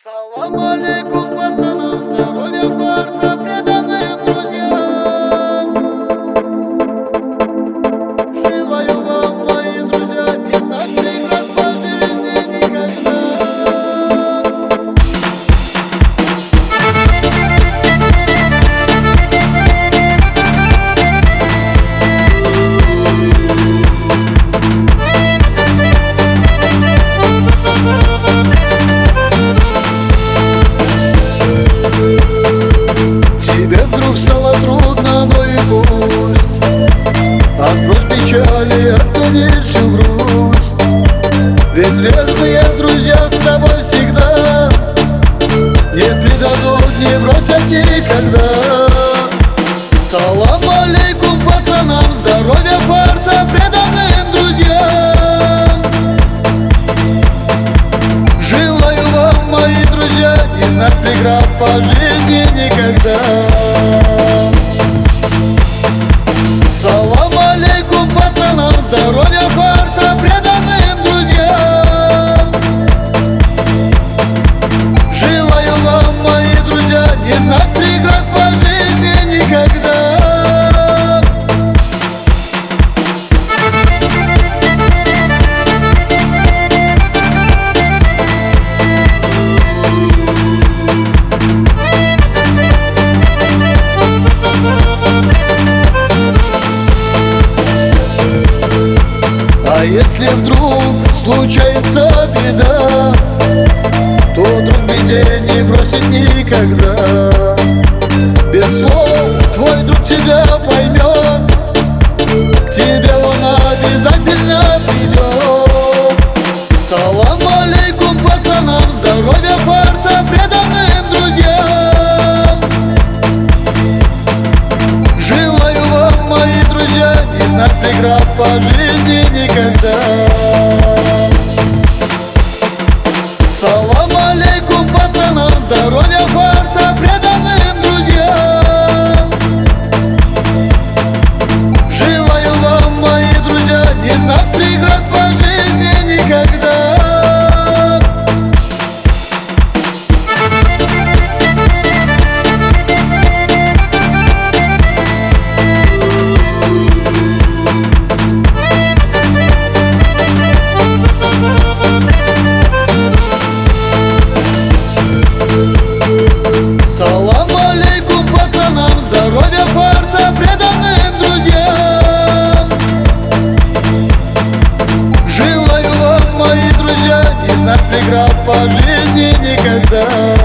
Салам алейкум, пацанам, здоровья, фарта, преданным друзьям. Желаю вам, мои друзья, не знать преград по жизни никогда. Тебе вдруг стало трудно, но и пусть. Отбрось печали, отгони всю грусть. Ведь верные друзья с тобой всегда, не предадут, не бросят никогда. Салам алейкум, пацанам, здоровья, фарта, преданным друзьям. Желаю вам, мои друзья, не знать преград по жизни никогда. Салам алейкум, пацанам, здоровья, фарта, преданным друзьям. Желаю вам, мои друзья, не знать преград по жизни никогда. А если вдруг случается беда, то друг в беде не бросит никогда. Без слов твой друг тебя поймет, к тебе он обязательно придет. Салам алейкум, пацанам, здоровья, фарта, преданным друзьям. Желаю вам, мои друзья, не знать преград по жизни никогда. Салам алейкум, пацанам, здоровья, фарта, преданным друзьям. Желаю вам, мои друзья, не знать преград по жизни никогда. Салам алейкум, пацанам, здоровья, фарта, преданным друзьям. Желаю вам, мои друзья, не знать преград по жизни никогда.